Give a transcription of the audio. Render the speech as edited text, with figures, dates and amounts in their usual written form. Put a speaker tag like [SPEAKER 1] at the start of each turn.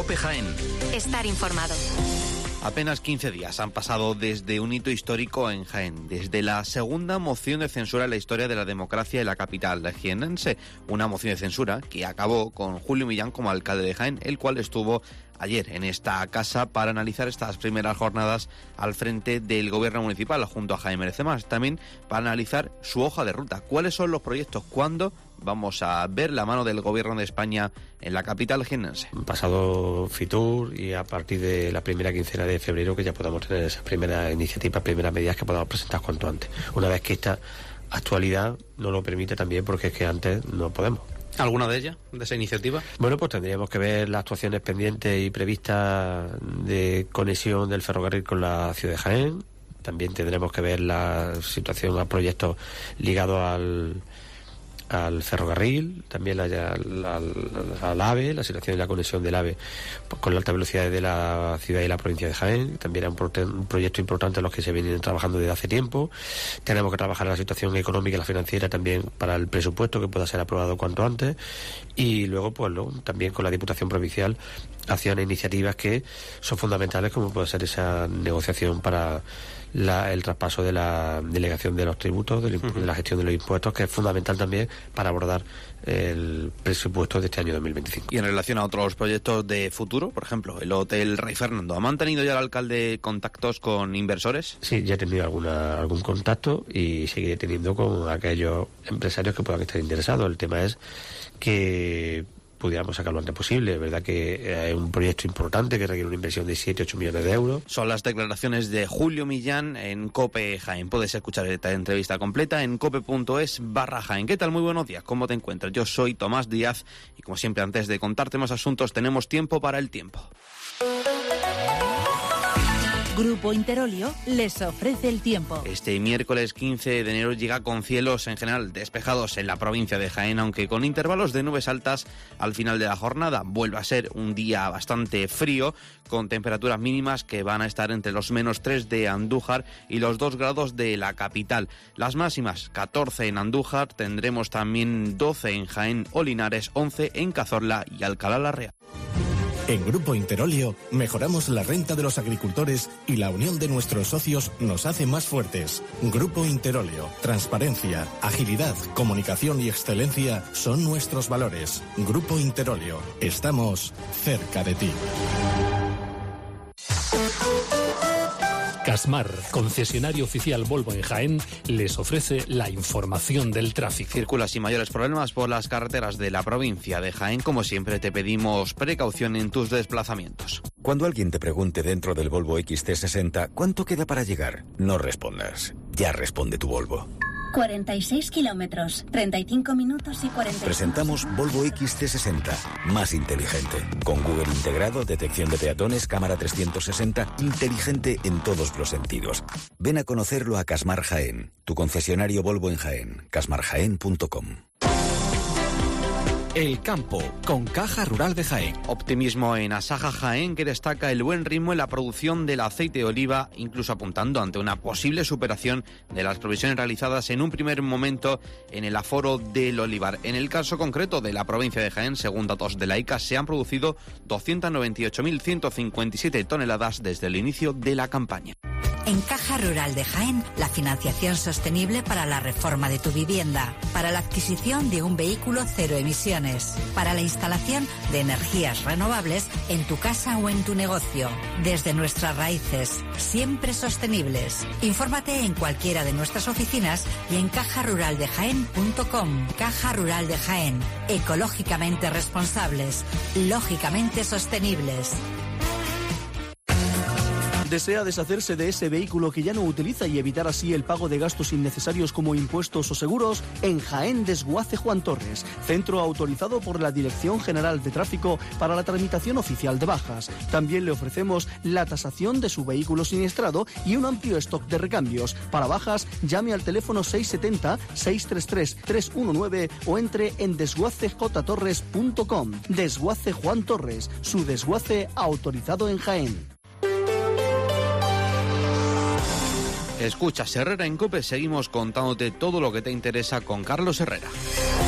[SPEAKER 1] COPE Jaén.
[SPEAKER 2] Estar informado.
[SPEAKER 3] Apenas 15 días han pasado desde un hito histórico en Jaén, desde la segunda moción de censura en la historia de la democracia en la capital jienense. Una moción de censura que acabó con Julio Millán como alcalde de Jaén, el cual estuvo ayer en esta casa para analizar estas primeras jornadas al frente del gobierno municipal junto a Jaén Merece Más. También para analizar su hoja de ruta. ¿Cuáles son los proyectos? ¿Cuándo vamos a ver la mano del gobierno de España en la capital jienense?
[SPEAKER 4] Pasado Fitur y a partir de la primera quincena de febrero que ya podamos tener esas primeras iniciativas, primeras medidas que podamos presentar cuanto antes. Una vez que esta actualidad nos lo permite también, porque es que antes no podemos.
[SPEAKER 5] ¿Alguna de ellas, de esa iniciativa?
[SPEAKER 4] Bueno, pues tendríamos que ver las actuaciones pendientes y previstas de conexión del ferrocarril con la ciudad de Jaén. También tendremos que ver la situación a proyectos ligados al ferrocarril, también al AVE, la situación de la conexión del AVE con la alta velocidad de la ciudad y la provincia de Jaén. También es un proyecto importante en los que se vienen trabajando desde hace tiempo. Tenemos que trabajar en la situación económica y la financiera también para el presupuesto que pueda ser aprobado cuanto antes. Y luego, pues también con la Diputación Provincial acciones e iniciativas que son fundamentales, como puede ser esa negociación para el traspaso de la delegación de los tributos, de la gestión de los impuestos, que es fundamental también para abordar el presupuesto de este año 2025.
[SPEAKER 3] Y en relación a otros proyectos de futuro, por ejemplo, el Hotel Rey Fernando, ¿ha mantenido ya el alcalde contactos con inversores?
[SPEAKER 4] Sí, ya he tenido algún contacto y seguiré teniendo con aquellos empresarios que puedan estar interesados. El tema es que pudiéramos sacarlo lo antes posible. Es verdad que es un proyecto importante que requiere una inversión de 7-8 millones de euros.
[SPEAKER 3] Son las declaraciones de Julio Millán en COPE Jaén. Puedes escuchar esta entrevista completa en cope.es/Jaén. ¿Qué tal? Muy buenos días. ¿Cómo te encuentras? Yo soy Tomás Díaz y como siempre, antes de contarte más asuntos, tenemos tiempo para el tiempo.
[SPEAKER 6] Grupo Interolio les ofrece el tiempo.
[SPEAKER 3] Este miércoles 15 de enero llega con cielos en general despejados en la provincia de Jaén, aunque con intervalos de nubes altas al final de la jornada. Vuelve a ser un día bastante frío, con temperaturas mínimas que van a estar entre los -3 de Andújar y los 2 grados de la capital. Las máximas, 14 en Andújar, tendremos también 12 en Jaén o Linares, 11 en Cazorla y Alcalá la Real.
[SPEAKER 7] En Grupo Interolio mejoramos la renta de los agricultores y la unión de nuestros socios nos hace más fuertes. Grupo Interolio, transparencia, agilidad, comunicación y excelencia son nuestros valores. Grupo Interolio, estamos cerca de ti.
[SPEAKER 8] Casmar, concesionario oficial Volvo en Jaén, les ofrece la información del tráfico.
[SPEAKER 3] Circulas sin mayores problemas por las carreteras de la provincia de Jaén. Como siempre, te pedimos precaución en tus desplazamientos.
[SPEAKER 9] Cuando alguien te pregunte dentro del Volvo XC60 ¿cuánto queda para llegar? No respondas. Ya responde tu Volvo.
[SPEAKER 10] 46 kilómetros, 35 minutos y 40.
[SPEAKER 9] Presentamos Volvo XC60, más inteligente. Con Google integrado, detección de peatones, cámara 360, inteligente en todos los sentidos. Ven a conocerlo a Casmar Jaén, tu concesionario Volvo en Jaén, casmarjaén.com.
[SPEAKER 1] El campo, con Caja Rural de Jaén.
[SPEAKER 3] Optimismo en Asaja Jaén, que destaca el buen ritmo en la producción del aceite de oliva, incluso apuntando ante una posible superación de las previsiones realizadas en un primer momento en el aforo del olivar. En el caso concreto de la provincia de Jaén, según datos de la ICA, se han producido 298.157 toneladas desde el inicio de la campaña.
[SPEAKER 11] En Caja Rural de Jaén, la financiación sostenible para la reforma de tu vivienda, para la adquisición de un vehículo cero emisiones, para la instalación de energías renovables en tu casa o en tu negocio. Desde nuestras raíces, siempre sostenibles. Infórmate en cualquiera de nuestras oficinas y en cajaruraldejaén.com. Caja Rural de Jaén, ecológicamente responsables, lógicamente sostenibles.
[SPEAKER 12] ¿Desea deshacerse de ese vehículo que ya no utiliza y evitar así el pago de gastos innecesarios como impuestos o seguros? En Jaén Desguace Juan Torres, centro autorizado por la Dirección General de Tráfico para la tramitación oficial de bajas. También le ofrecemos la tasación de su vehículo siniestrado y un amplio stock de recambios. Para bajas, llame al teléfono 670-633-319 o entre en desguacejtorres.com. Desguace Juan Torres, su desguace autorizado en Jaén.
[SPEAKER 3] Escuchas Herrera en COPE, seguimos contándote todo lo que te interesa con Carlos Herrera.